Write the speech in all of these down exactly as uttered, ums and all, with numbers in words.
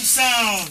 sound.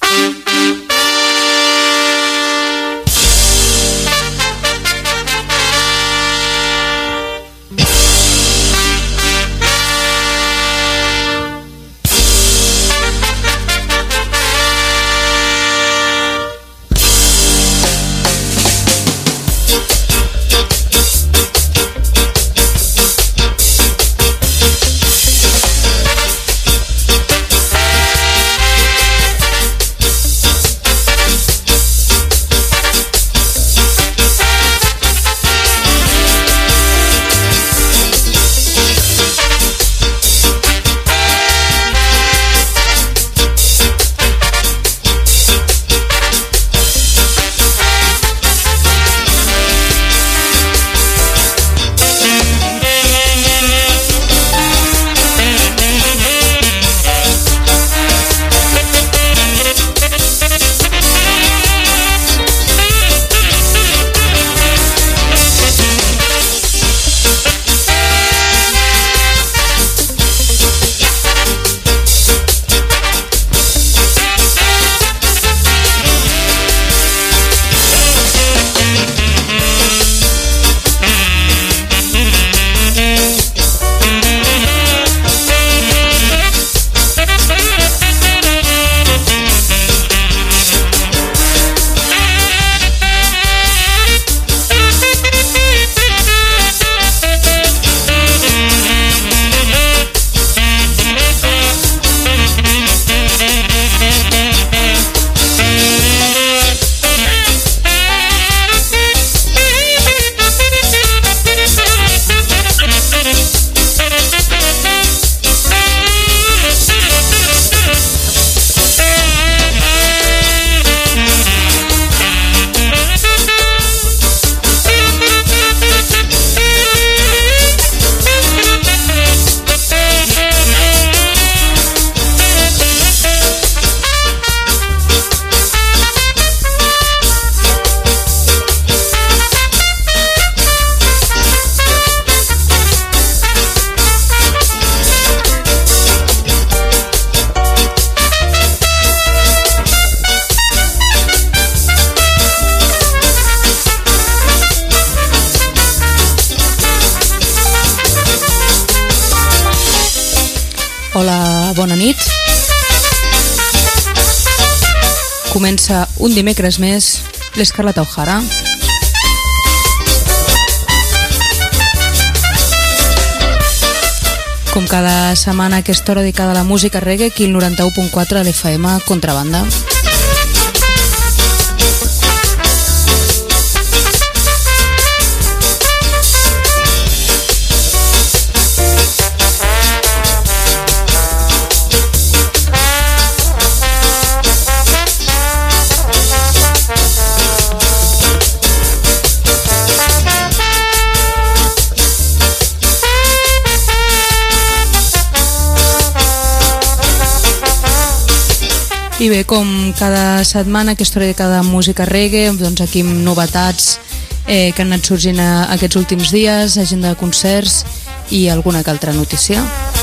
Hola, bona nit. Comença un dimecres més l'Escarlata O'Hara. Com cada setmana, aquesta hora dedicada a la música reggae, aquí el noranta-u punt quatre de l'F M Contrabanda. I bé, com cada setmana, aquesta hora de cada música reggae, doncs aquí amb novetats eh, que han anat sorgint a, aquests últims dies, agenda de concerts i alguna que altra notícia.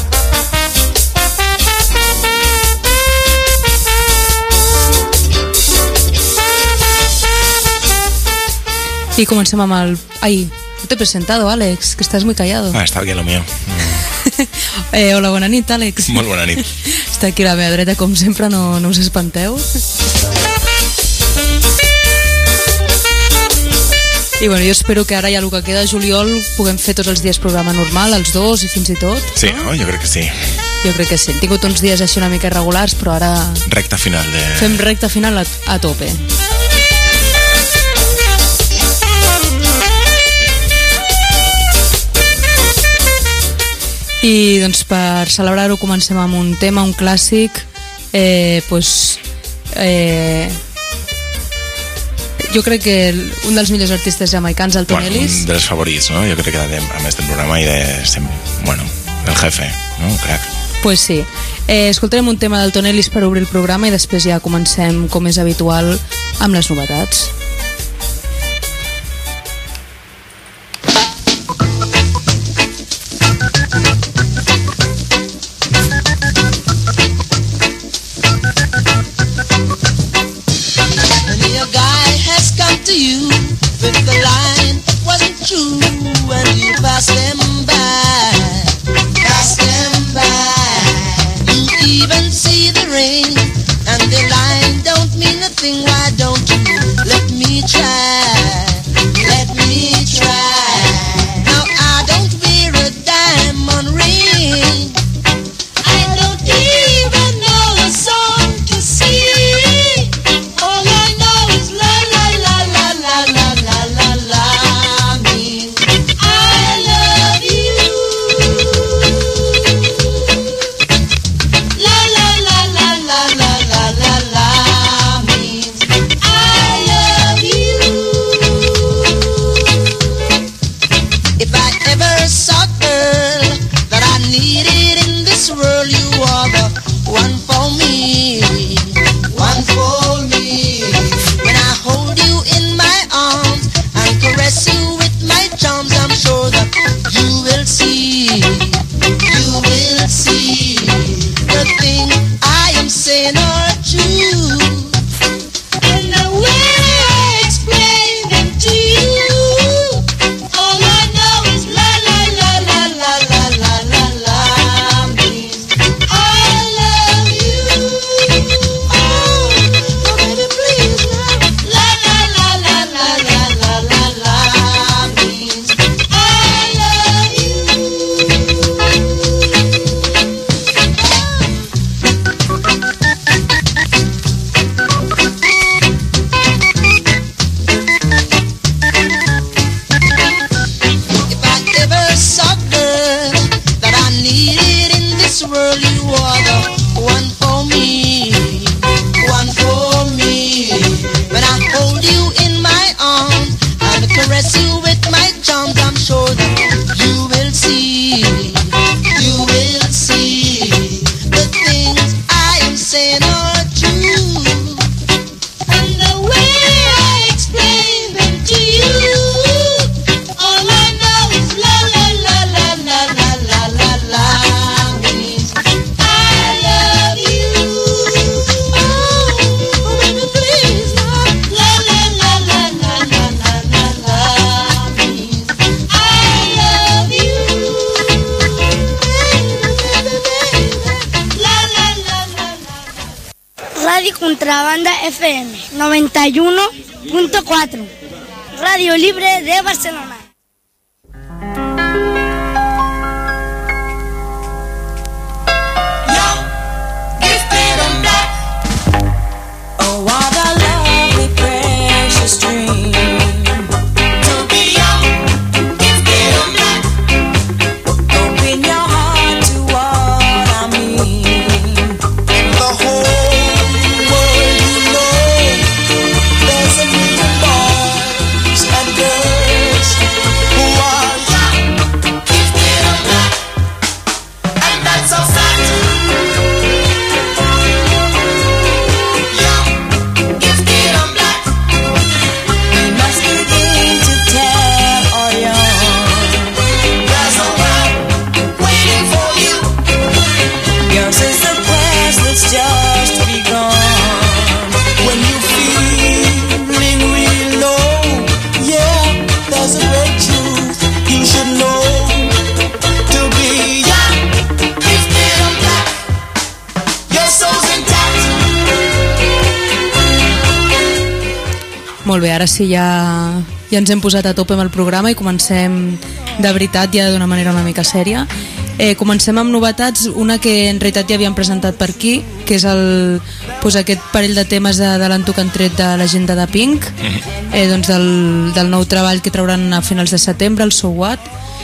I comencem amb el... Ai, no t'he presentado, Àlex, que estàs muy callado. Ah, està bien lo mío. eh, hola, bona nit, Àlex. Molt bona nit. Està aquí a la meva dreta, com sempre, no, no us espanteu. I bueno, jo espero que ara ja el que queda de juliol puguem fer tots els dies programa normal, els dos i fins i tot. Sí, no? Jo crec que sí. Jo crec que sí. Hem tingut uns dies així una mica irregulars, però ara... Recta final de... Fem recta final a, a tope. I doncs per celebrar-ho comencem amb un tema, un clàssic, eh, pues, eh, jo crec que un dels millors artistes jamaicans, el Tony Ellis. Bueno, un dels favorits, no? Jo crec que de, a més del programa i de sempre, bueno, el jefe, no? Un crac. Pues sí. Eh, escoltarem un tema del Tony Ellis per obrir el programa i després ja comencem, com és habitual, amb les novetats. Contrabanda F M noventa y uno punto cuatro, Radio Libre de Barcelona. Molt bé, ara sí ja, ja ens hem posat a tope amb el programa i comencem de veritat ja d'una manera una mica sèria. Eh, comencem amb novetats, una que en realitat ja havíem presentat per aquí, que és el, pues, aquest parell de temes d'adelanto que han tret de l'agenda de Pink, eh, doncs del, del nou treball que trauran a finals de setembre, el So What,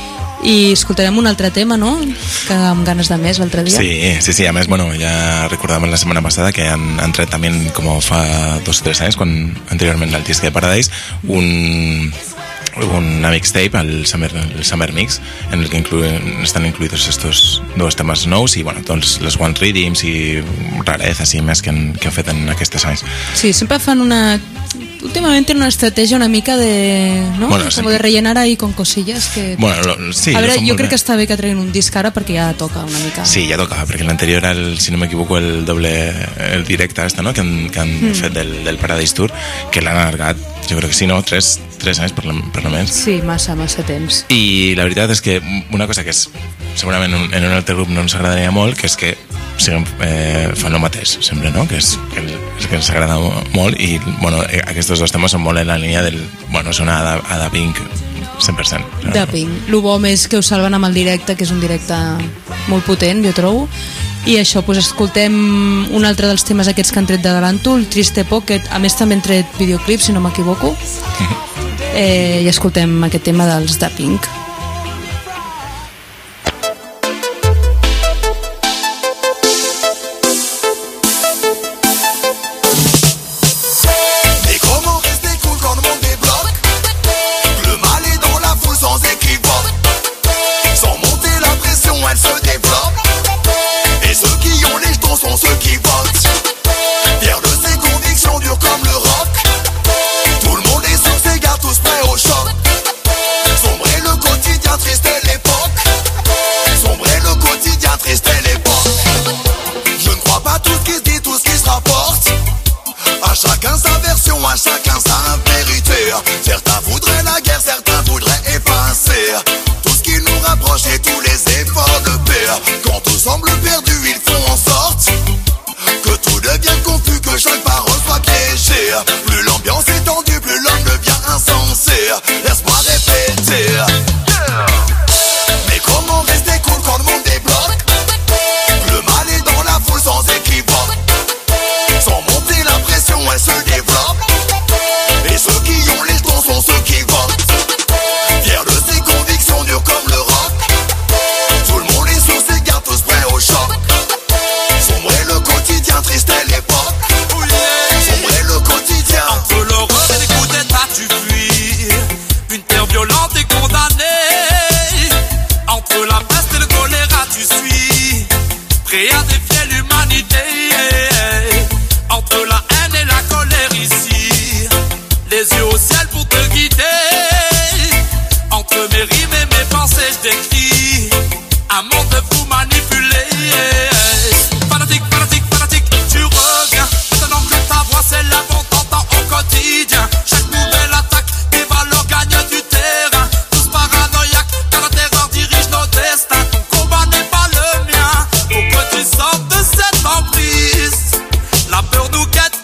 i escoltarem un altre tema, no? Que amb ganes de més l'altre dia. Sí, sí, sí, a més, bueno, ya recordamos la semana pasada que han, han tret también, como fa dos o tres años, con, anteriorment al disc de Paradise, un, una mixtape, el Summer, el Summer Mix, en el que incluyen, están incluidos estos dos temes nous i, bueno, doncs les One Redeems i rarezas i més que han, que han fet en aquests anys. Sí, sempre fan una... Últimament tiene una estrategia una mica de, ¿no? Bueno, como sí. de rellenar ahí con cosillas que... Bueno, lo, sí, a veure, jo crec bé. que està bé que treguin un disc ara perquè ja toca una mica. Sí, ja tocava, perquè l'anterior era, el, si no m'equivoco, el doble, el directe este, no?, que han, que han mm. fet del, del Paradise Tour, que l'han allargat, jo crec que sí, no?, tres, tres anys per, per només. Sí, massa, massa temps. I la veritat és que una cosa que és, segurament en un altre grup no ens agradaria molt, que és que siguem, eh, fan el mateix sempre, no?, que és, que, és que ens agrada molt i, bueno, aquests dos temes són molt en la línia del, bueno, són a, a Da Pink cent per cent. No? Da Pink. El bo més que ho salven amb el directe, que és un directe molt potent, jo trobo. I això, doncs escoltem un altre dels temes aquests que han tret d'Adelanto, el Triste Pocket, a més també han tret videoclip, si no m'equivoco. eh, I escoltem aquest tema dels Da Pink. La peur nous guette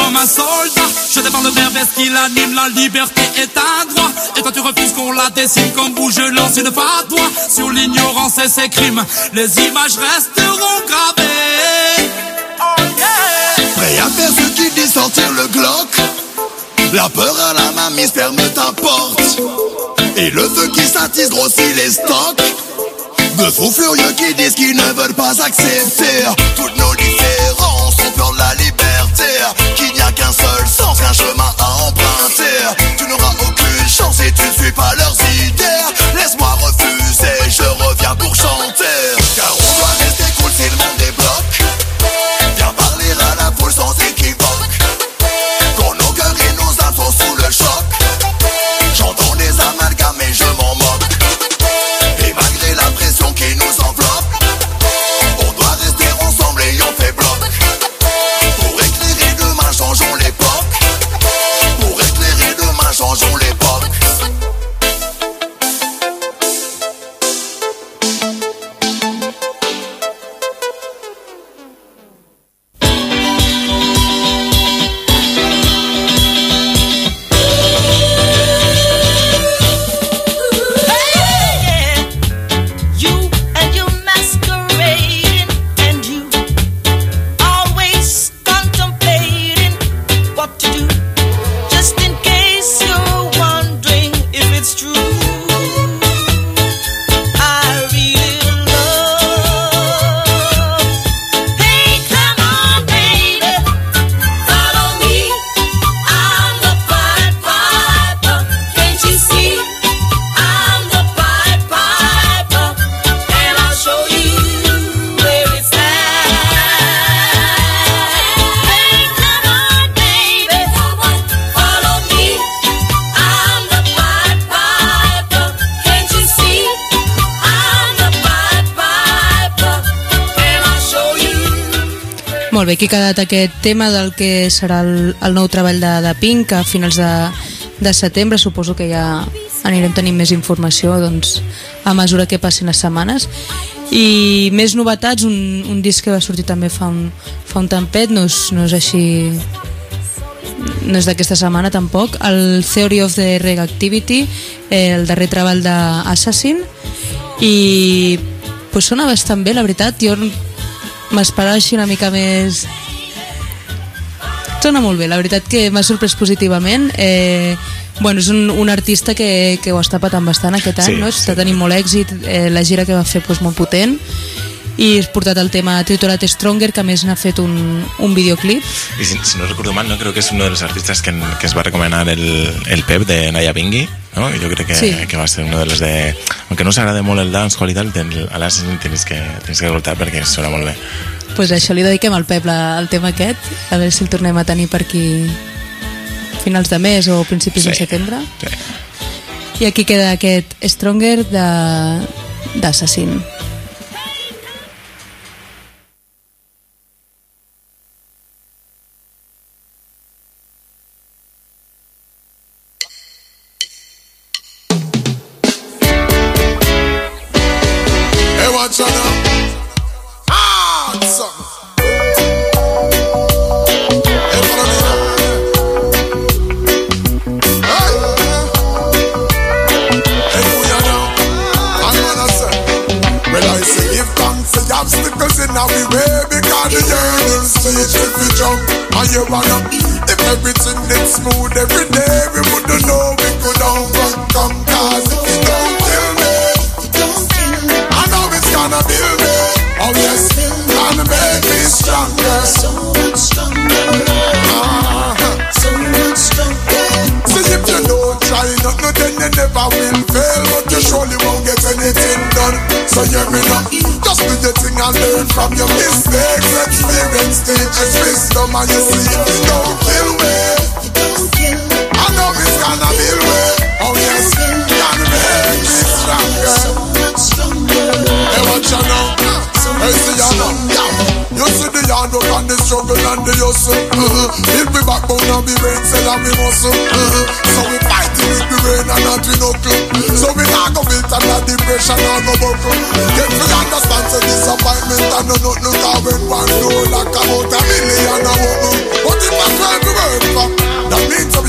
comme un soldat. Je défends le verbe ce qu'il anime, la liberté est un droit. Et toi tu refuses qu'on la dessine comme vous, je lance une fatwa sur l'ignorance et ses crimes. Les images resteront gravées. Oh yeah. Prêt à faire ce qui dit sortir le Glock. La peur à la mamie sperme t'importe. Et le feu qui s'attise grossit les stocks. De fous furieux qui disent qu'ils ne veulent pas accepter toutes nos différences, ont peur de la liberté. Qu'il n'y a qu'un seul sens, qu'un chemin à emprunter. Tu n'auras aucune chance si tu ne suis pas leurs idées. Laisse-moi refuser, je reviens pour chanter. Car on doit rester cool si le monde débloque. Viens parler à la foule sans équivoque. Quand nos cœurs et nos âmes sont sous le choc. J'entends des amalgames et je m'en moque. Et malgré la pression qui nous enveloppe, on doit rester ensemble et on fait bloc. Pour éclairer demain, changeons l'époque. Pour éclairer demain, changeons l'époque. Molt bé, aquí ha quedat aquest tema del que serà el, el nou treball de, de Pink a finals de, de setembre. Suposo que ja anirem tenint més informació, doncs, a mesura que passin les setmanes. I més novetats, un, un disc que va sortir també fa un, fa un tempet, no és, no és així, no és d'aquesta setmana tampoc, el Theory of the Reggae Activity, eh, el darrer treball d'Assassin, i pues, sona bastant bé, la veritat. Jo m'esperava així una mica més... Sona molt bé, la veritat que m'ha sorprès positivament. Eh, bueno, és un, un artista que, que ho està patant bastant aquest any, sí, no? Està tenint molt èxit, eh, la gira que va fer pues, molt potent, i has portat el tema titulat Stronger, que a més n'ha fet un, un videoclip. Y si, si no recuerdo mal, no creo que es uno de los artistas que, que es va a recomendar el, el Pep de Naya Bingi, ¿no? Yo creo que, sí, que va a ser uno de los de... Aunque no s'agrada molt el dancehall i tal, a l'Assassin tens que, tens que escoltar perquè sona molt bé. Pues això li dediquem al Pep la, el tema aquest, a veure si el tornem a tenir per aquí finals de mes o principis sí, de setembre. Sí. I aquí queda aquest Stronger d'Assassin. Disappointment, I know nothing, I went one door like about a million, I won't know. But if I try to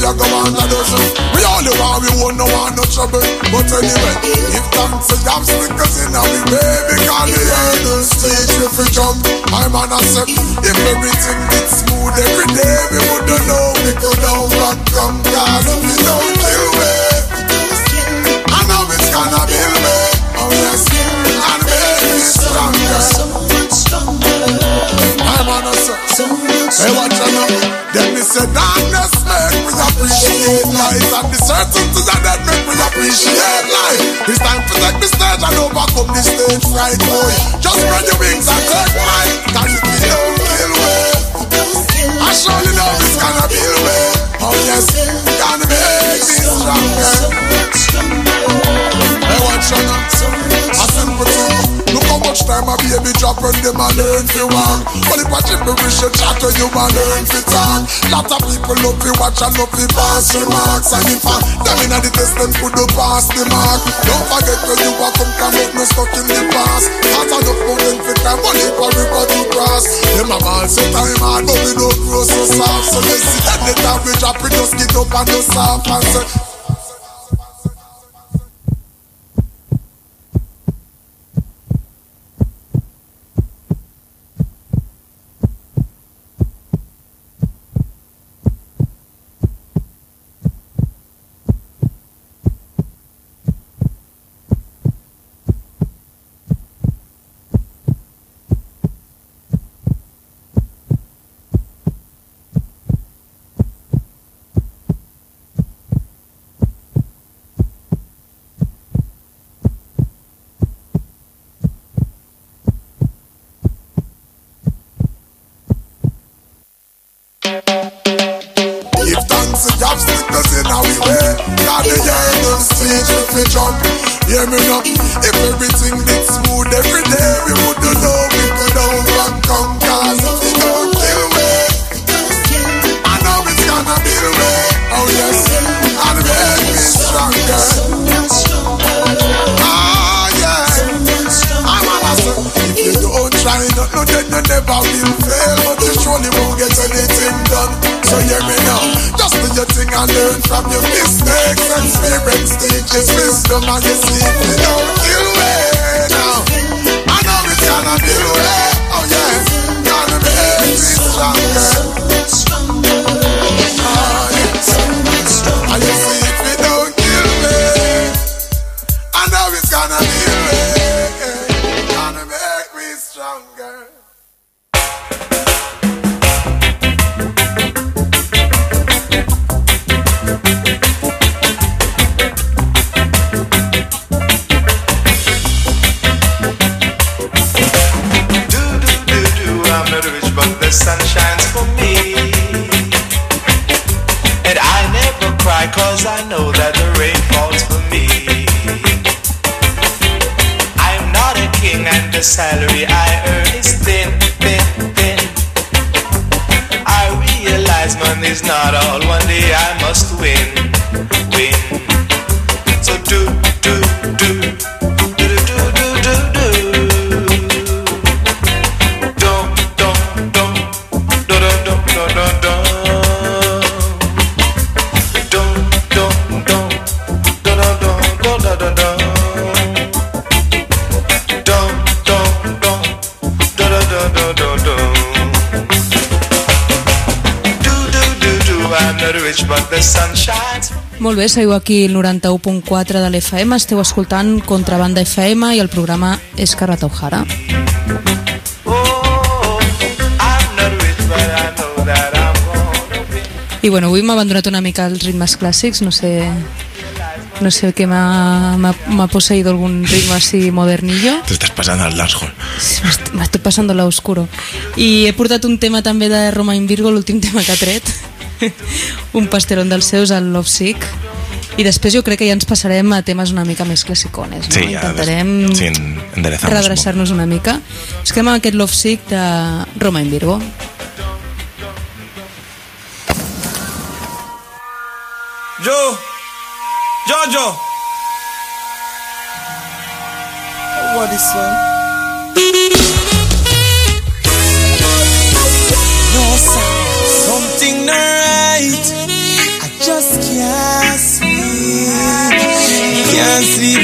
we are going to do. We only want, we won't no want no trouble. But anyway, if thanks to the obstacles in our way, because we are the stage if we jump. I'm on a step. If everything gets smooth every day, we wouldn't know we could overcome. Cause if we don't kill me, I know it's gonna kill me. Oh yes, and make me stronger. I'm on a step. Hey, watch out now. Then me say darkness make we appreciate life, and the certainties of that make we appreciate life. It's time to take the stage and overcome the stage fright, boy. Just spread your wings and take flight. Cause if we don't kill me, I surely know it's gonna be the way. Oh yes, gonna make me stronger. Hey, watch out now. I simple thing. Look how much time a baby drop when them a learn to walk. But if I chip me wish you chat when you a learn to talk. Lot of people love to watch and love to pass remarks. And if I them in the test them could do pass the mark. Don't forget when you a come come out no stuck in the past. Hot enough mountain for time, but if a river to cross. Them a ball say time hard, but we don't grow so soft. So let's see that the time we drop it, just get up and just soft and say. Obstacles in our way, got the year on stage if we jump. Hear me now. If everything did smooth every day, we wouldn't know we could overcome. Cause if we don't kill me, I know it's gonna be the way. Oh yes, and make me stronger. Ah yeah, I'm on a say. If you don't try not no, then you never will fail. But you surely won't get anything done. So hear me now. Just do your thing and learn from your mistakes. Experience teaches wisdom, and you see if you don't kill me now. I know it's gonna be the way. Oh yes, gonna make me stronger. Oh yes, and you see if you don't kill me, I know it's gonna be the way. Gonna make me stronger. The sun shines for me, and I never cry cause I know that the rain falls for me. I'm not a king and the salary I earn is thin, thin, thin. I realize money's not all, one day I must win, win. So do, do, do, do, do, do, do, do. Molt bé, seguiu aquí el noranta-u punt quatre de l'F M, esteu escoltant Contrabanda F M i el programa és Carrata O'Hara. I bueno, avui m'ha abandonat una mica els ritmes clàssics, no sé no sé què m'ha posseïdo algun ritme así modernillo. Te estás pasando al dancehall. M'estic passant a l'oscuro. I he portat un tema també de Romain Virgo, l'últim tema que ha tret. Un pasterón dels seus, el Love Sick. I després jo crec que ja ens passarem a temes una mica més classicones, no? Sí, ja, intentarem sí, redreçar-nos una mica. Es quedem amb aquest Love Sick de Romain Virgo. Yo, yo, yo. What is that? No sound, something not right. I just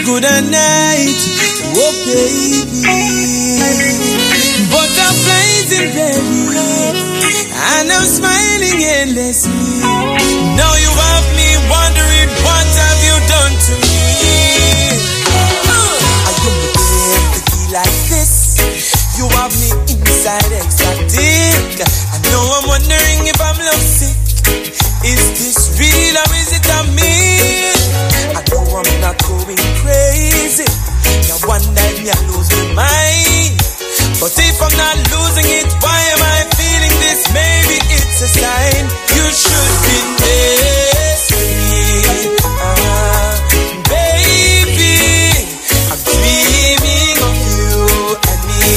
good night, oh baby. Butterflies in belly, and I'm smiling endlessly. Now you have me wondering, what have you done to me? I couldn't be empty like this. You have me inside ecstatic. I know I'm wondering if I'm lovesick. Is this real or is it a myth? I know I'm not going crazy. Now one night me I lose my mind. But if I'm not losing it, why am I feeling this? Maybe it's a sign you should be next to me. Uh, baby, I'm dreaming of you and me.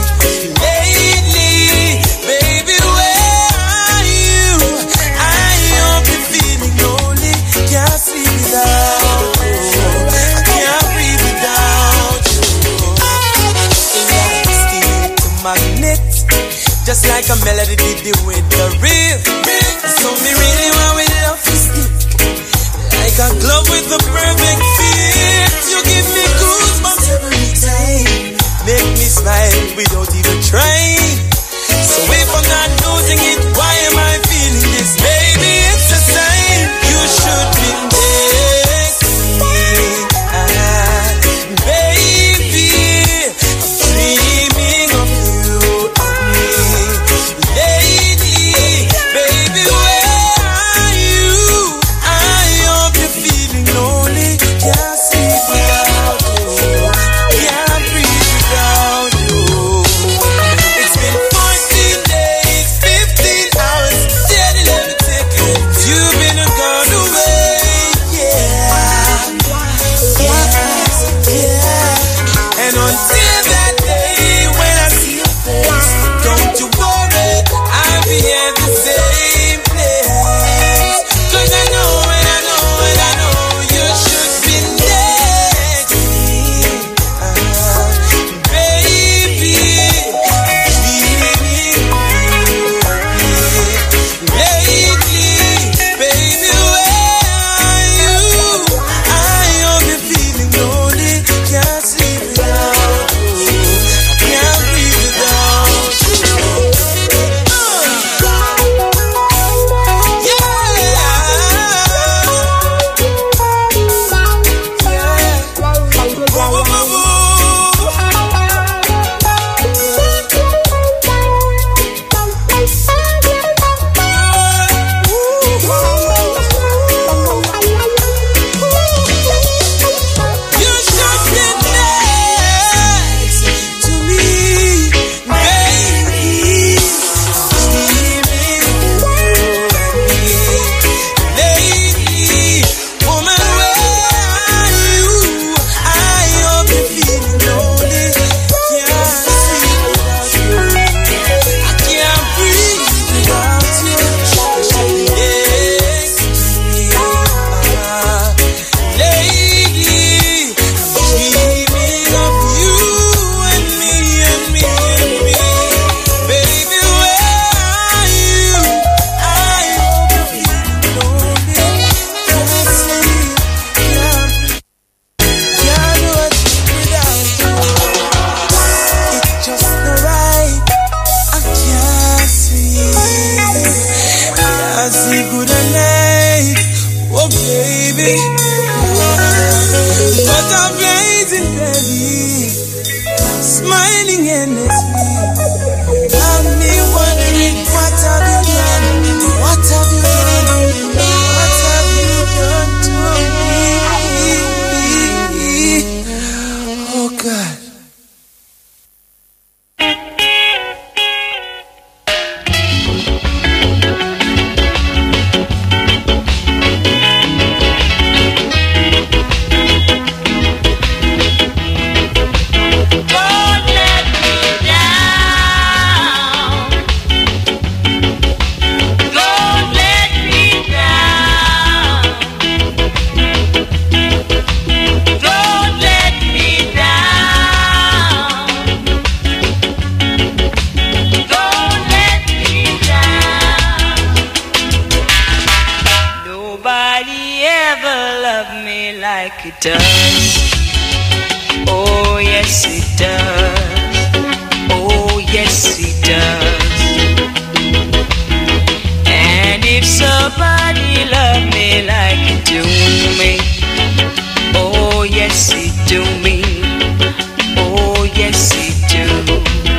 Lately, baby, where are you? I hope you're feeling lonely. Can't sleep without you. I can't breathe without you. Magnet, just like a melody did the with the real. So me really want with love to stick, like a glove with the perfect fit. You give me goosebumps every time, make me smile without even trying. So if I'm not losing it, why am I feeling this? Baby, it's a sign you should be next to me. Ah, baby, I'm dreaming of you and me. Lately, baby, where are you? I hope you're feeling lonely. Can't sleep without you. Can't breathe without you. It's been fourteen days, fifteen hours, steady levitating. You've been gone away, yeah, yes, yeah. And until that day when I see your face, don't you worry, I'll be at the same place. 'Cause I know and I know and I know you should be next to me. Uh, baby, I'm dreaming of you. Lately, baby, where are you? I hope you're feeling lonely. Can't sleep without you. I can't breathe without you. You should be next to me, baby. Dreaming of you. Lately, woman, where are you? I hope you're feeling lonely. Can't sleep without you. I can't breathe without you. You should be next to me. Ah, lately, I'm dreaming of you and me and me and me. Baby, where are you? I hope you're feeling lonely. Can't sleep, can't breathe, can't do it without you. It's just not right. I can't sleep. Can't sleep good night. Oh baby, but I'm blazing belly, smiling endlessly. Got me wondering, what have you done? What have you done? What have you done to me? Oh God. Don't let me down. Don't let me down. Don't let me down. Don't let me down. Nobody ever loved me like it does. yes it does. Oh yes it does. And if somebody love me like you do me, oh yes it do me. Oh yes it do.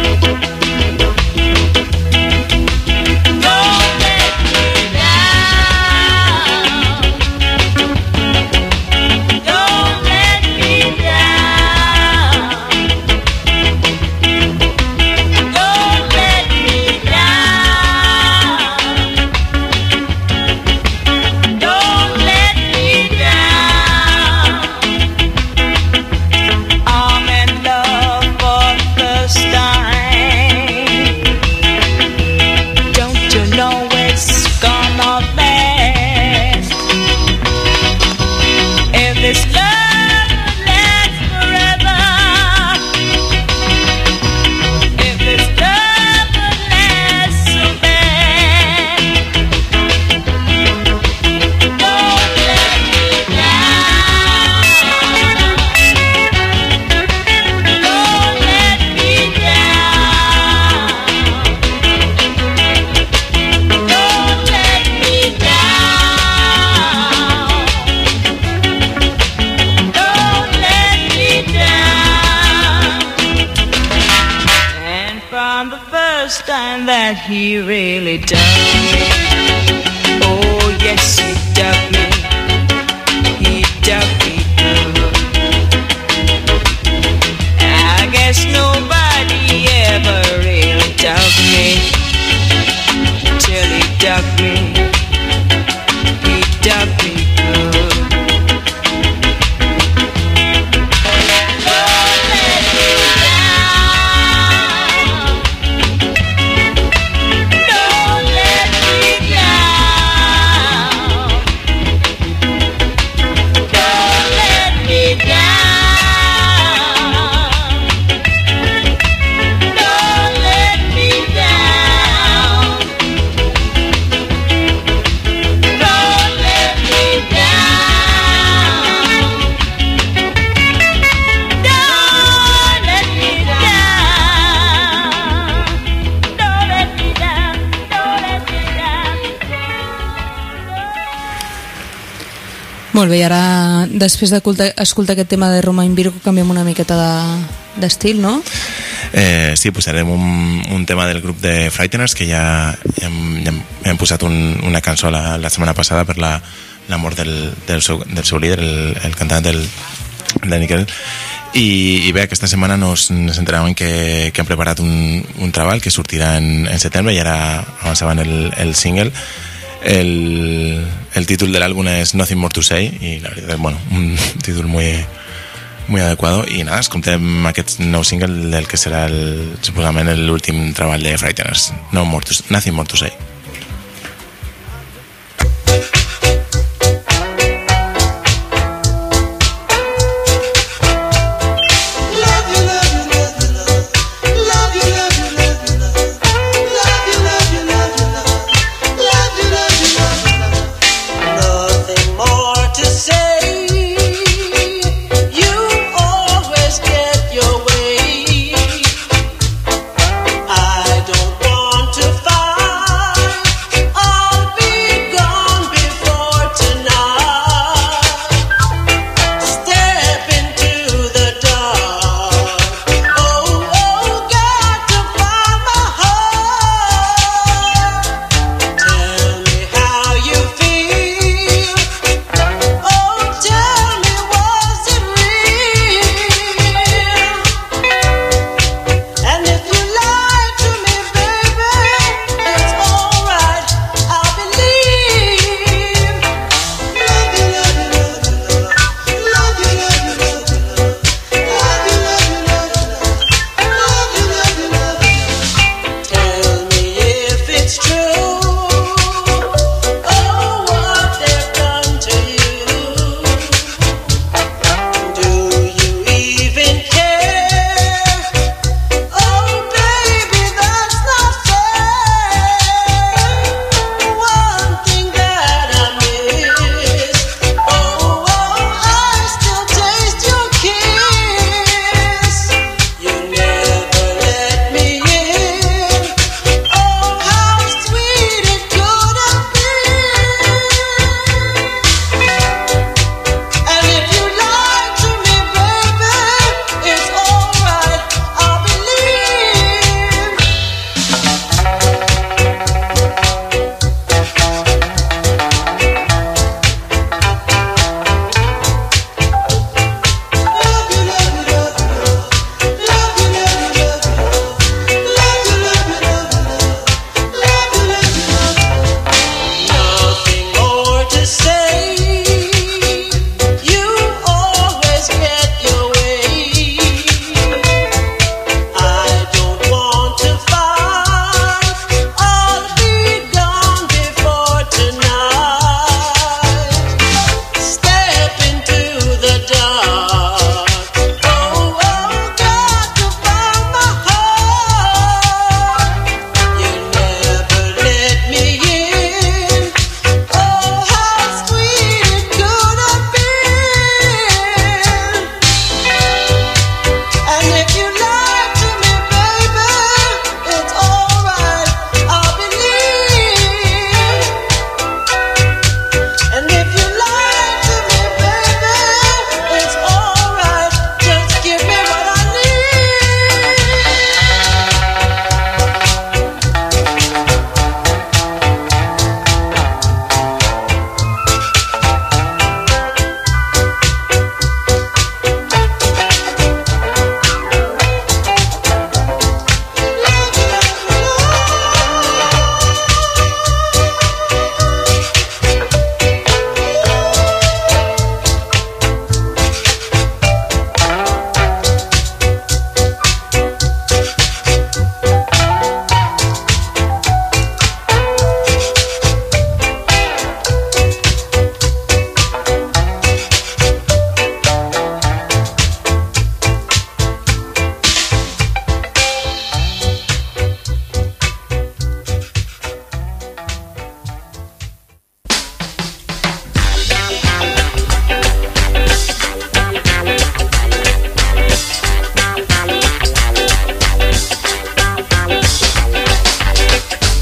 That he really done me. Oh yes, he done me. He done me good. I guess nobody ever really dug me till he dug me. He dug me good. Molt bé, i ara, després d'escoltar aquest tema de Romain Virgo, canviem una miqueta de- d'estil, no? Eh, sí, posarem un, un tema del grup de Frighteners, que ja, ja, hem, ja hem posat un, una cançó la, la setmana passada per la, la mort del, del, seu, del seu líder, el, el cantant del, del Nickel. I, i bé, aquesta setmana nos, nos enteràvem que, que han preparat un, un treball que sortirà en, en setembre, i ara avançaven el, el single. El, el títol del álbum es Nothing More to Say, y la verdad, bueno, un título muy, muy adecuado. Y nada, escoltem aquest nou single del que serà el, suposament l'últim treball de Frighteners, no more to, Nothing More to Say. I don't want to fight.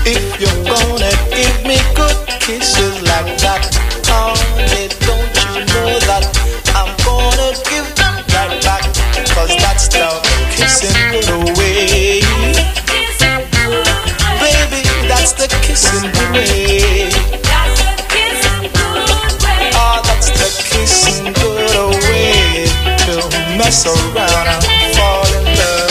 If you're gonna give me good kisses like that, honey, don't you know that I'm gonna give them right back? Cause that's the kissing good way. Baby, that's the kissing good way. Oh, that's the kissing good way to mess around and fall in love.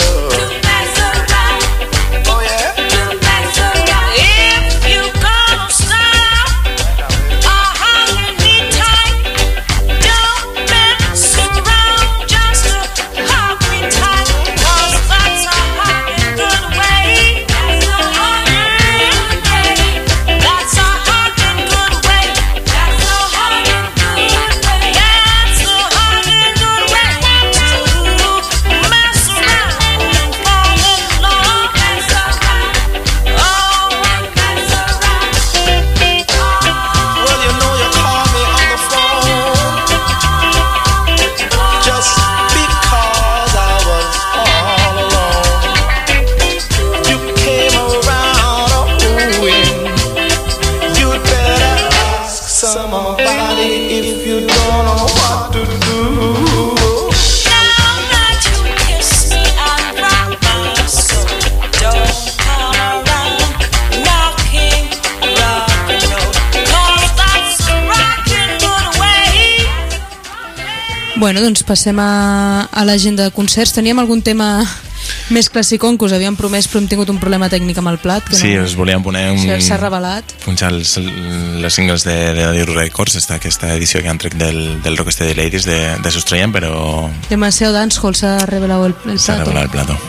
Bueno, doncs passem a, a l'agenda de concerts. Teníem algun tema més classicón que us havíem promès, però hem tingut un problema tècnic amb el plat. Que sí, no, us volíem poner un... s'ha revelat. Punxar els, les singles de, de Daddy Records, esta, aquesta edició que han tret del, del Rocksteady Ladies de, de Sustrayan, però... Demasiado Dancehall s'ha revelat el, el plato. S'ha revelat el plato.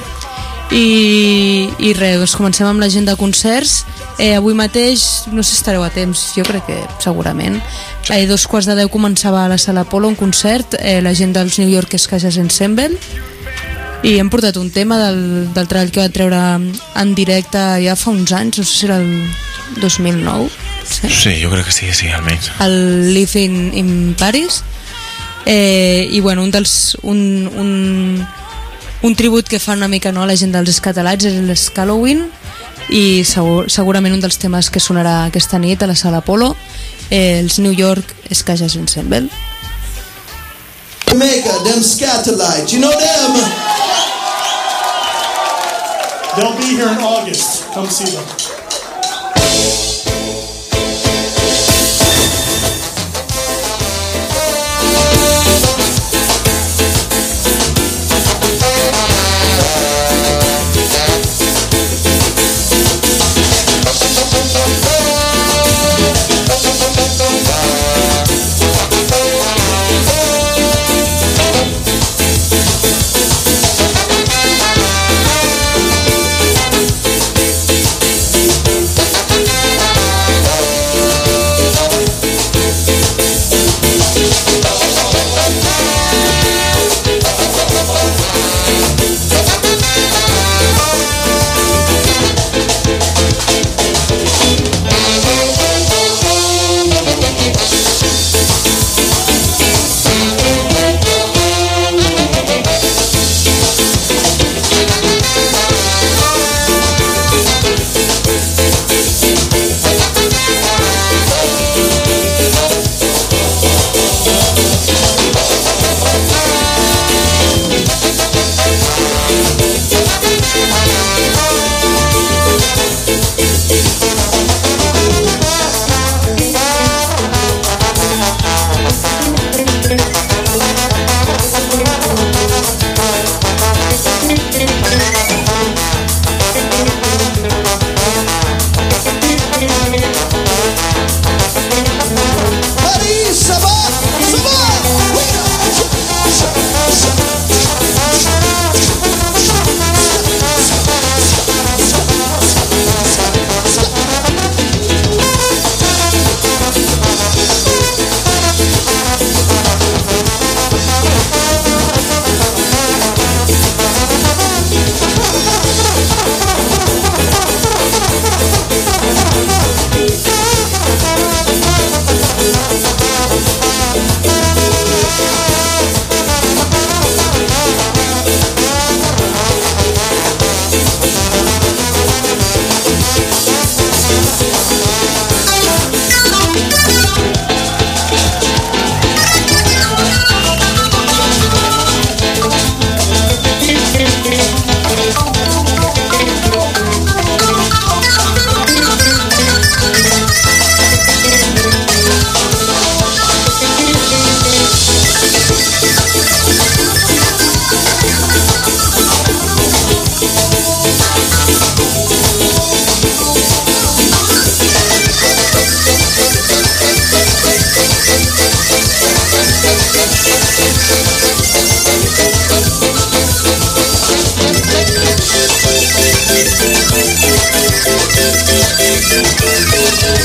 I, i res, doncs comencem amb l'agenda de concerts. Eh, avui mateix, no sé si estareu a temps, jo crec que segurament. A eh, dos quarts de deu començava a la Sala Apolo un concert, eh, la gent dels New York Jazz Ensemble, i hem portat un tema del, del treball que va treure en directe ja fa uns anys, no sé si era el dos mil nou. Sí, sí jo crec que sí, sí, almenys. El Live in, in Paris. Eh, I bueno, un dels... Un, un, un tribut que fa una mica, no, a la gent dels Escatalats és l'Halloween, i segur, segurament un dels temes que sonarà aquesta nit a la Sala Apolo, eh, els New York Jazz Ensemble. Jamaica, them Scatolites, you know them? They'll be here in August. Come see them.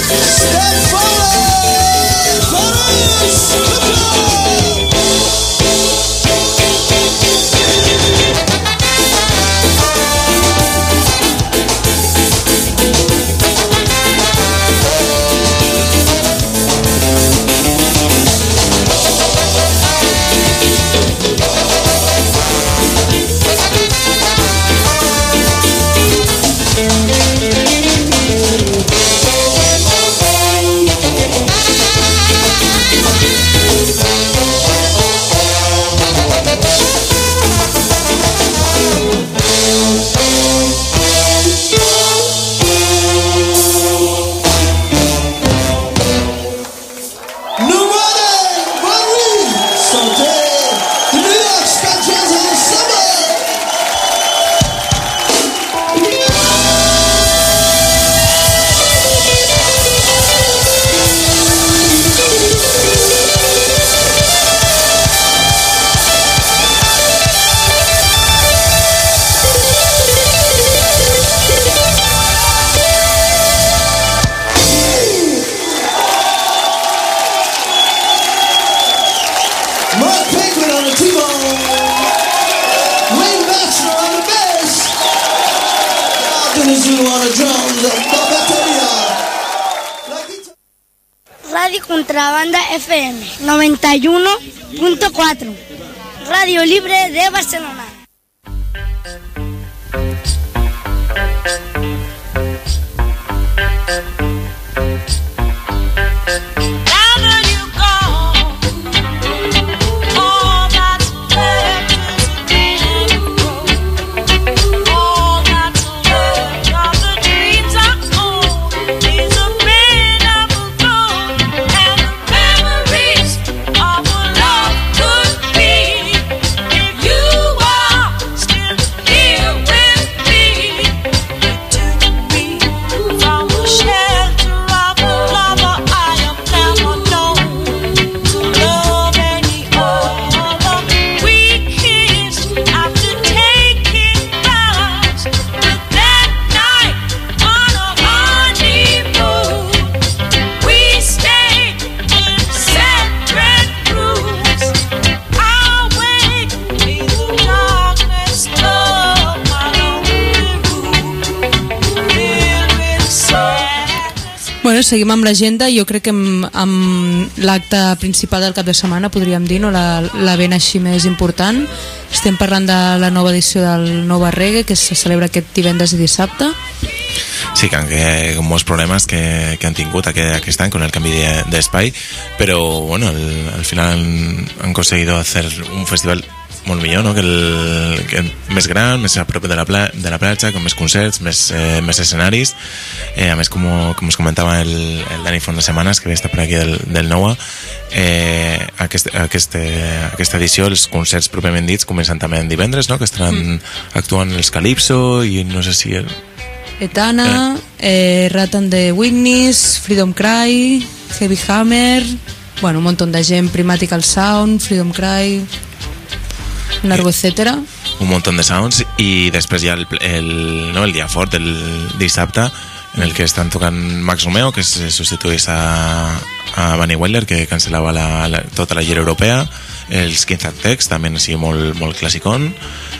Radio Contrabanda F M noventa y uno punto cuatro, Radio Libre de Barcelona. Bueno, seguim amb l'agenda. Jo crec que amb, amb l'acte principal del cap de setmana, podríem dir, no? la, la vena així més important. Estem parlant de la nova edició del Nova Reggae, que se celebra aquest divendres i dissabte. Sí, que han molts problemes que, que han tingut aquest, aquest any con el canvi d'espai, però bueno, al, al final han, han conseguido hacer un festival molt millor, no? que, el, que més gran, més a prop de la, pla, de la platja, amb més concerts, més, eh, més escenaris. Eh, a més, com, com us comentava el, el Dani fa unes setmanes, que ve estar per aquí del, del Noa, eh, aquest, aquest, aquesta edició, els concerts pròpiament dits, comencen també en divendres, no? que estaran mm. actuant els Calypso i no sé si... El... Etana, eh. Eh, Ratan de Witness, Freedom Cry, Heavy Hammer, bueno, un montón de gent, Primatical Sound, Freedom Cry... largo, etcétera. Un montón de sounds i després hi ha el, el, no, el dia fort, el dissabte, en el que estan tocant Max Romeo, que se substitueix a, a Bunny Wailer, que cancel·lava la, la, tota la gira europea, els King Tex, també així molt, molt classicón,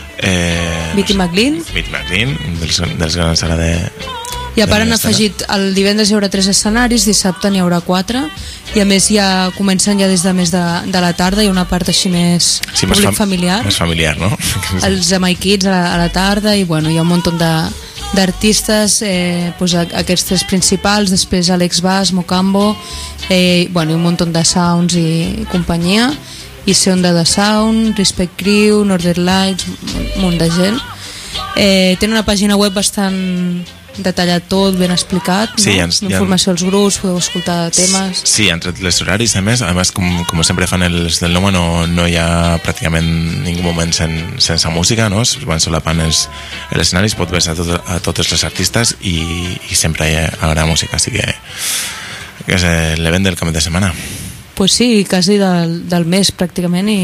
eh, Bitty McLean Bitty McLean, dels, dels grans ara de... I a part han afegit, el divendres hi haurà tres escenaris, dissabte n'hi haurà quatre, i a més ja comencen ja des de més de, de la tarda, hi ha una part així més sí, públic més fam familiar, més familiar, no? Els Jamaiquids a, la, a la tarda, i bueno, hi ha un munt d'artistes, eh, pues, aquests tres principals, després Alex Bass, Mocambo, eh, bueno, un munt de sounds i companyia, i Seonda de Sound, Respect Crew, Northern Lights, un munt de gent. Eh, tenen una pàgina web bastant detallat tot, ben explicat, sí, no? Ens, Informació als grups, podeu escoltar temes. Sí, han tret les horaris, a més, a més com, com sempre fan els del Noma, no, no hi ha pràcticament ningú moment sen, sense música, no? Es van solapant els, els escenaris, pot veure a, tot, a tots els artistes i, i sempre hi haurà música, així que, que és l'event del cap de setmana. Pues sí, quasi del, del mes pràcticament, i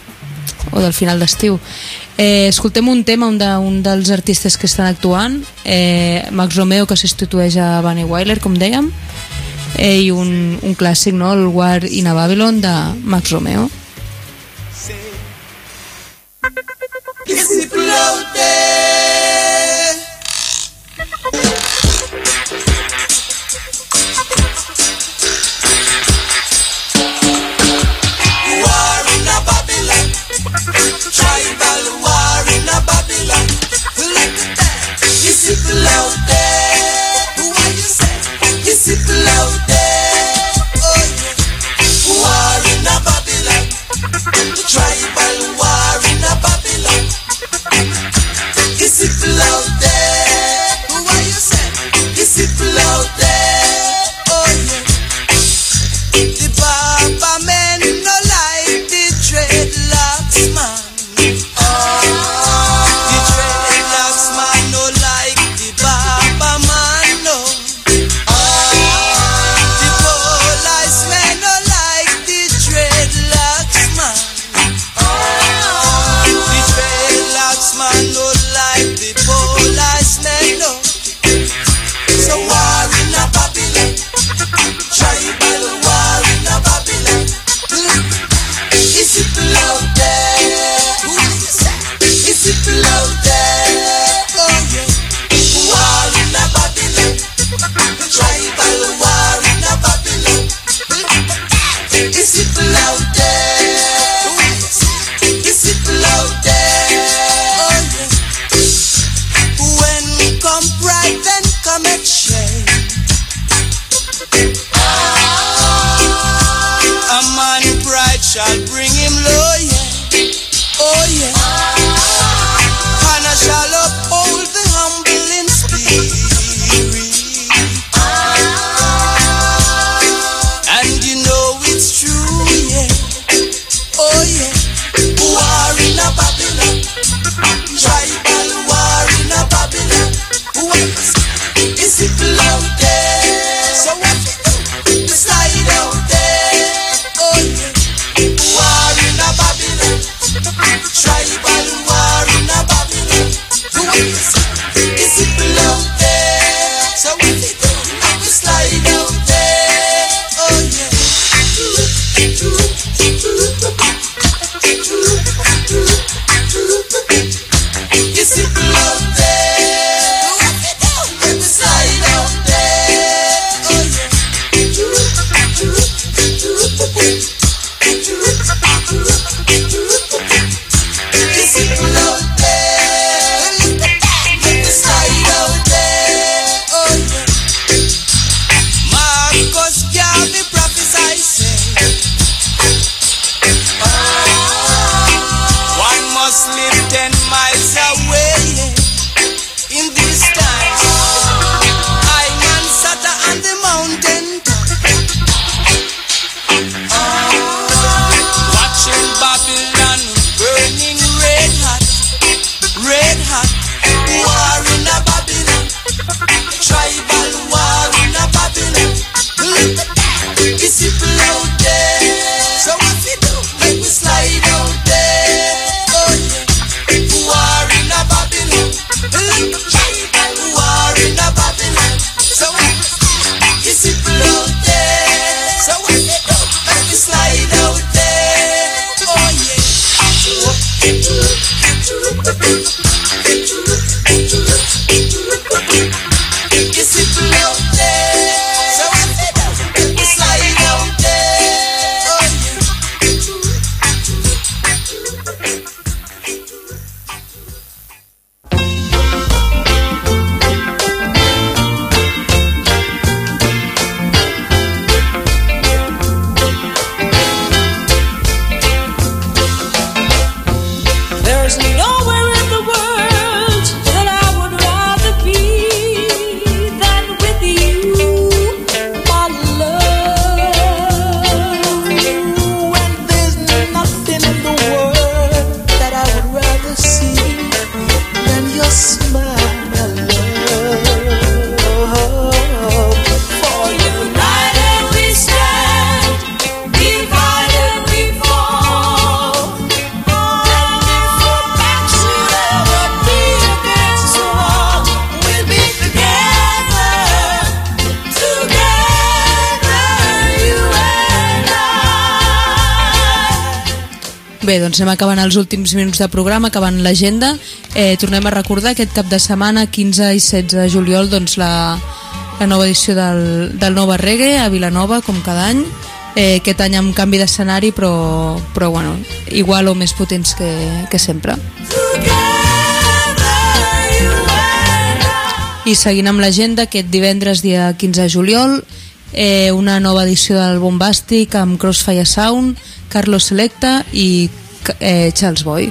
o del final d'estiu. Eh, escoltem un tema, un, de, un dels artistes que estan actuant, eh, Max Romeo, que substitueix a Bunny Wailer, com dèiem, eh, i un, un clàssic, no? El War in a Babylon de Max Romeo. Tribal war in a Babylon. Look at that. These people out there. What you say? These people out there. Oh yeah. War in a Babylon. Tribal war in a Babylon. These Bé, doncs anem acabant els últims minuts de programa, acabant l'agenda. Eh, tornem a recordar aquest cap de setmana, quinze i setze de juliol, doncs la, la nova edició del, del Nova Reggae a Vilanova, com cada any. Eh, aquest any amb canvi d'escenari, però, però bueno, igual o més potents que, que sempre. I seguint amb l'agenda, aquest divendres, dia quinze de juliol, eh, una nova edició del Bombàstic amb Crossfire Sound, Carlos Selecta i eh, Charles Boy.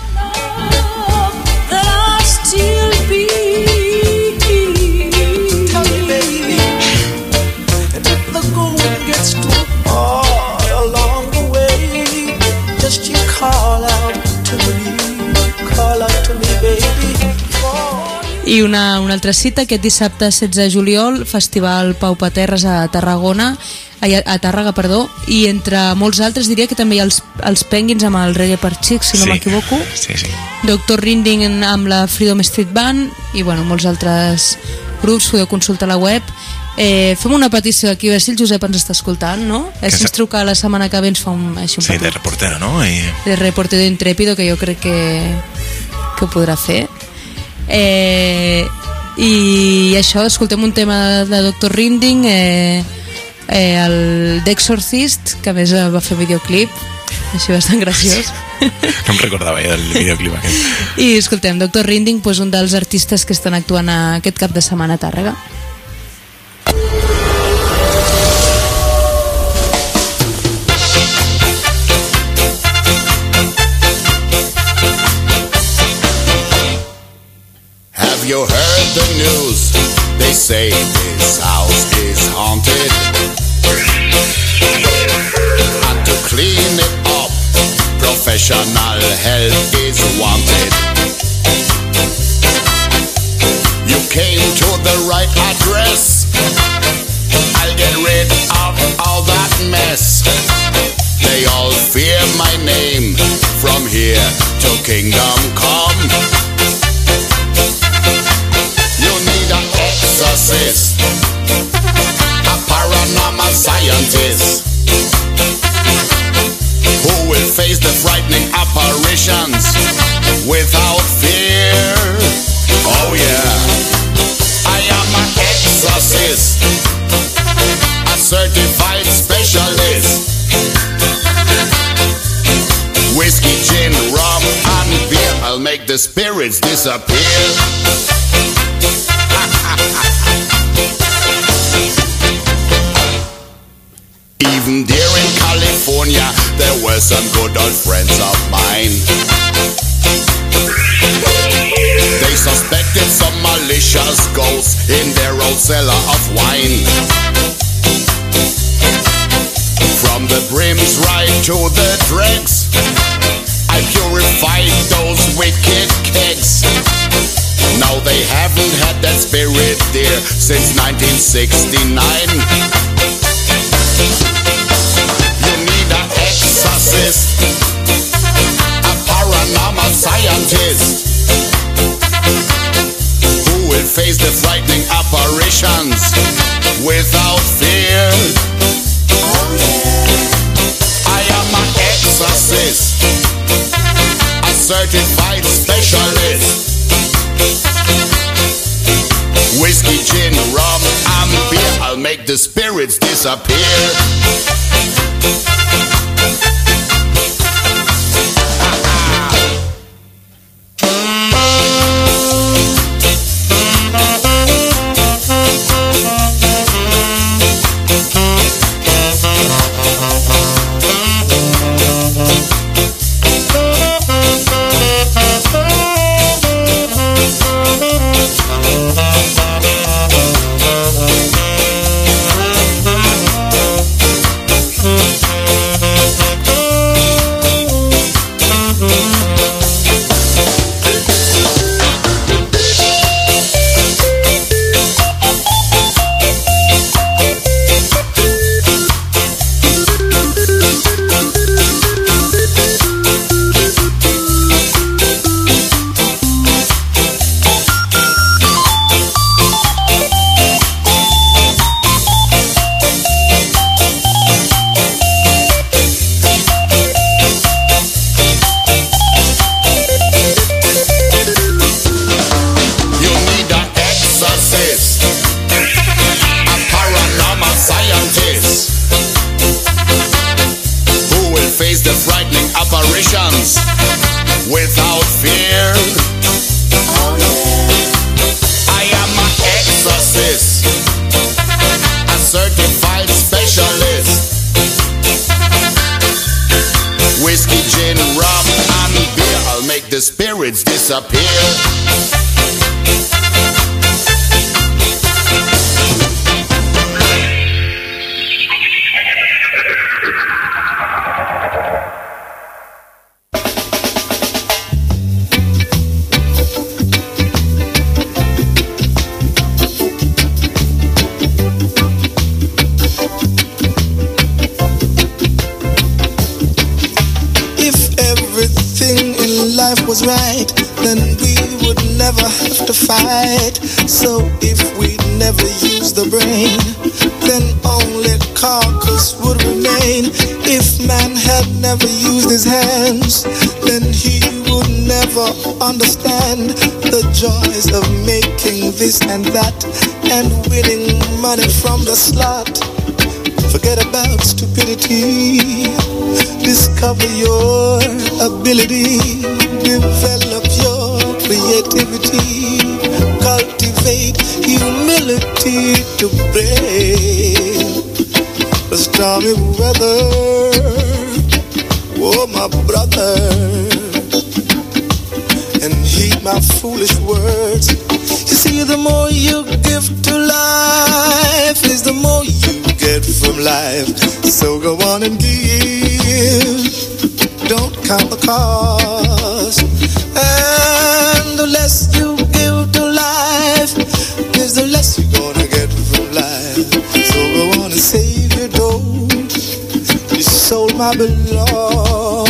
I una, una altra cita, aquest dissabte setze de juliol, Festival Pau Paterres a Tarragona, a, a Tàrrega, perdó, i entre molts altres diria que també hi ha els, els Penguins amb el Reggae per Xics, si no sí, m'equivoco. Sí, sí. Doctor Rinding amb la Freedom Street Band i bueno, molts altres grups, podeu consultar la web. Eh, fem una petició aquí, a veure si el Josep ens està escoltant, no? Que si ens truca la setmana que ve ens fa un, així, un sí, petit... de reportero, no? I... de reportero intrépido, que jo crec que, que ho podrà fer. Eh, i això, escoltem un tema de Doctor Rinding, eh, eh, el d'Exorcist, que a més va fer videoclip així bastant graciós. No em recordava ja del videoclip aquest. I escoltem Doctor Rinding, pues, un dels artistes que estan actuant aquest cap de setmana a Tàrrega. Have you heard the news? They say this house is haunted. And to clean it up, professional help is wanted. You came to the right address. I'll get rid of all that mess. They all fear my name. From here to kingdom come. Exorcist, a paranormal scientist, who will face the frightening apparitions without fear. Oh yeah, I am an exorcist, a certified specialist. Whiskey, gin, rum and beer, I'll make the spirits disappear. Even there in California, there were some good old friends of mine. They suspected some malicious ghosts in their old cellar of wine. From the brims right to the dregs, I purified those wicked kegs. Now they haven't had that spirit there since nineteen sixty-nine. You need an exorcist, a paranormal scientist, who will face the frightening apparitions without fear. Oh yeah. I am an exorcist, a certified specialist. Whiskey, gin, rum, and beer, I'll make the spirits disappear. the spirits disappear. Was right, then we would never have to fight. So if we never use the brain, then only carcass would remain. If man had never used his hands, then he would never understand the joys of making this and that and winning money from the slot. Forget about stupidity. Discover your ability. Develop your creativity. Cultivate humility to brave the stormy weather. Oh, my brother, and heed my foolish words. You see, the more you give to life is the more you get from life. So go on and give. Don't count the cost. And the less you give to life is the less you're gonna get from life. So go on and save your dough. Your soul might be lost.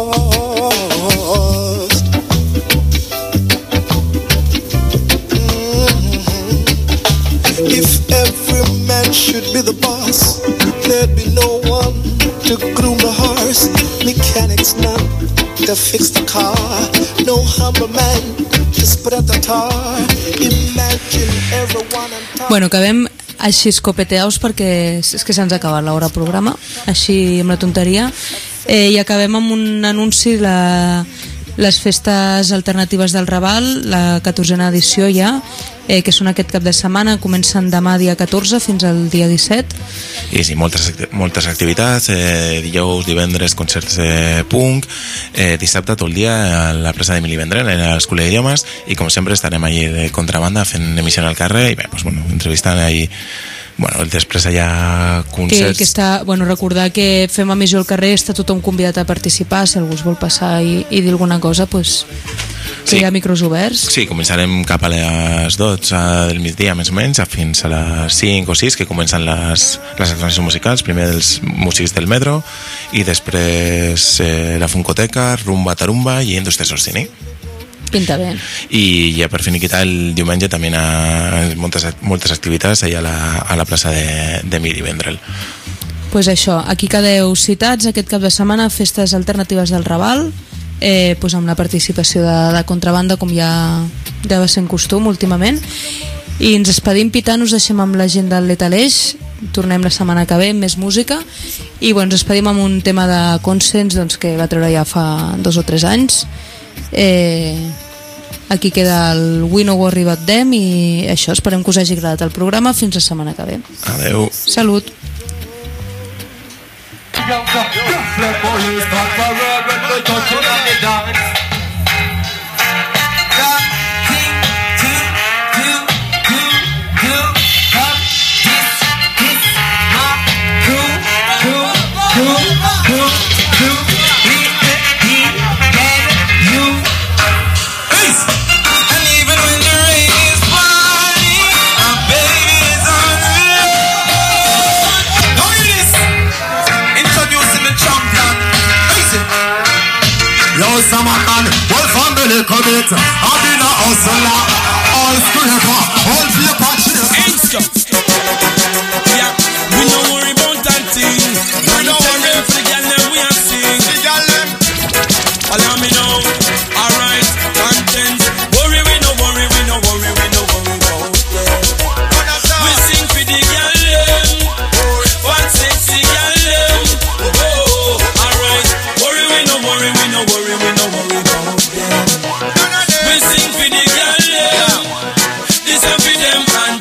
If every man should be the boss, there'd be no one to groom the horse, mechanics none to fix the car, no humble man to spread the tar. Imagine everyone on top. Bueno, acabem així escopeteaus perquè és que se'ns ha acabat l'hora del programa, així amb la tonteria, eh, i acabem amb un anunci, la, les festes alternatives del Raval, la catorzena edició ja, eh, que són aquest cap de setmana, comencen demà dia catorze fins al dia disset. I sí, moltes, moltes activitats, eh, dijous, divendres, concerts de punk, eh, dissabte tot el dia a la plaça d'Emili Vendrell, a l'Escola d'Idiomes, i com sempre estarem allí de contrabanda fent emissió al carrer i bé, doncs, bueno, entrevistant allí. Bueno, després hi ha concerts... Que, que està, bueno, recordar que fem emissió al carrer, està tothom convidat a participar, si algú es vol passar i, i dir alguna cosa, pues, que sí. Hi ha micros oberts. Sí, començarem cap a les dotze del migdia, més o menys, fins a les cinc o sis, que comencen les, les actuacions musicals, primer dels músics del metro, i després eh, la Funcoteca, Rumba Tarumba i Indústria Orsini. Pinta bé. I ja per finiquitar el diumenge també hi ha moltes, moltes activitats allà a la, a la plaça d'Emili Vendrell. Pues això, aquí quedeu citats aquest cap de setmana, festes alternatives del Raval, eh, pues amb la participació de, de contrabanda, com ja, ja va ser en costum últimament, i ens despedim pitant, us deixem amb la gent del Letaleix, tornem la setmana que ve amb més música, i bueno, ens despedim amb un tema de Consens, doncs, que va treure ja fa dos o tres anys. Eh, aquí queda el We No Worry About Them, i això, esperem que us hagi agradat el programa. Fins la setmana que ve. Adeu. Salut. Some man, one family commit, I've been a hustler, all scraper, all paper chase. Yeah, we don't worry about that thing. We don't worry if the girl them we are sing. The girl them, allow me know. Alright, content. Worry, we no worry, we no worry, we no worry about them. We sing for the girl them, one sexy girl them. Oh, alright, worry, we no worry, we no worry, we no worry about them. We sing for the girl them, this and for them and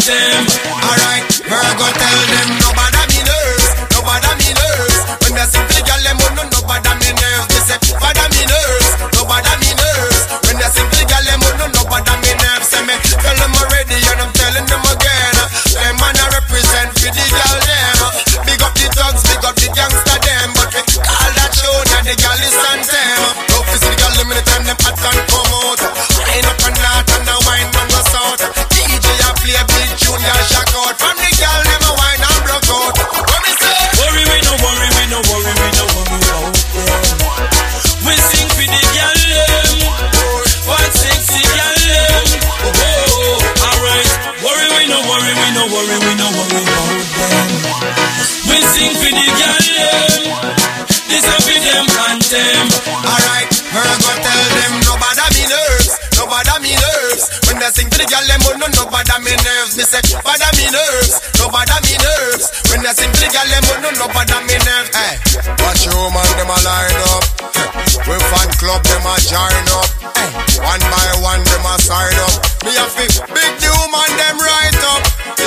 for the girl them no no bother me nerves. Me say bother me nerves, no bother me nerves. When I sing for the girl them no no bother me nerves. Hey, watch you man them a line up. We fan club them a join up. Hey, one by one them a sign up. Me a fi big the woman them right up.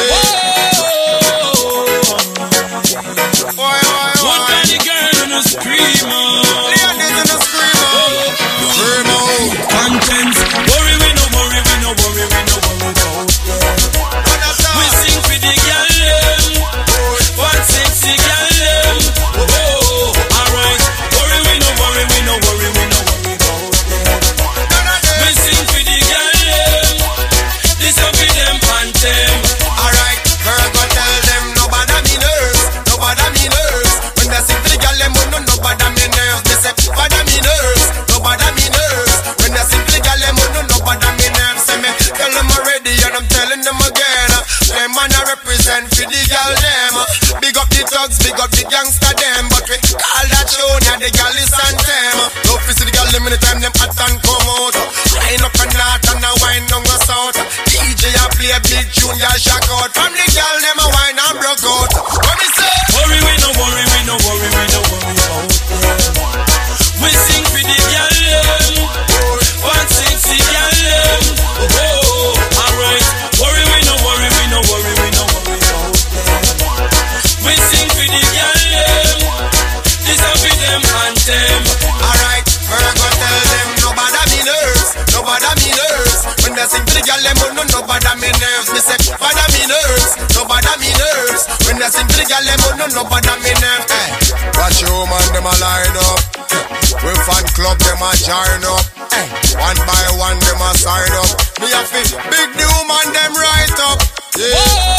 Why why why? What kind of girl in a screamer? Ladies in a screamer. Screamer. Contents. Worry we no worry we no worry we no worry about them. We sing for the girl them. One sexy girl them. Oh, alright. Worry we no worry we no worry we no worry about them. We sing for the girl them. This up for them and them. Alright, girl go tell them no bother me nerves, no bother me nerves. When I sing for the girl them no no bother me nerves. They say bother me nerves, no bother me nerves. When I sing for the girl them no no bother me nerves. Say me tell them already and I'm telling them again. Them man I represent for the girl them. Big up the thugs, big up the gangster them. But we call that show now the girl is on them. Love to see the girl them anytime them hot and come out. Line up and north and a wine down the south. D J a play a big tune, y'all shock out. From the girl them a wine and broke out. What me say? Worry we no worry we no worry we no worry about them. We sing for the girl them. One sexy girl them. Oh, alright. Worry we no worry we no worry we no worry about them. We sing for the girl them. This a for them and them. Alright, girl go tell them no bother me nerves, no bother me nerves. When they sing for the girl them no no bother me nerves. Me say bother me nerves, no bother me nerves. When they sing for the girl them no no bother me nerves. Hey, watch you man them a line up. We fan club them a join up. Hey, one by one them a sign up. Me a fi big the woman them right up. Yeah.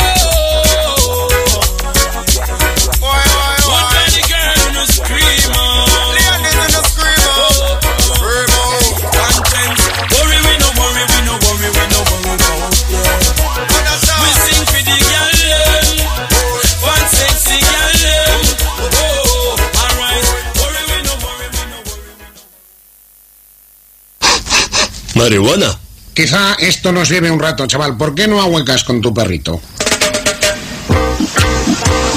Why why why? What kind of girl in a screamer? Ladies in a screamer. Screamer. Contents. Worry we no worry we no worry we no worry about them. We sing for the girl them. One sexy girl them. Oh, alright. Worry we no worry we no worry. Marihuana. Quizá esto nos lleve un rato, chaval. ¿Por qué no ahuecas con tu perrito?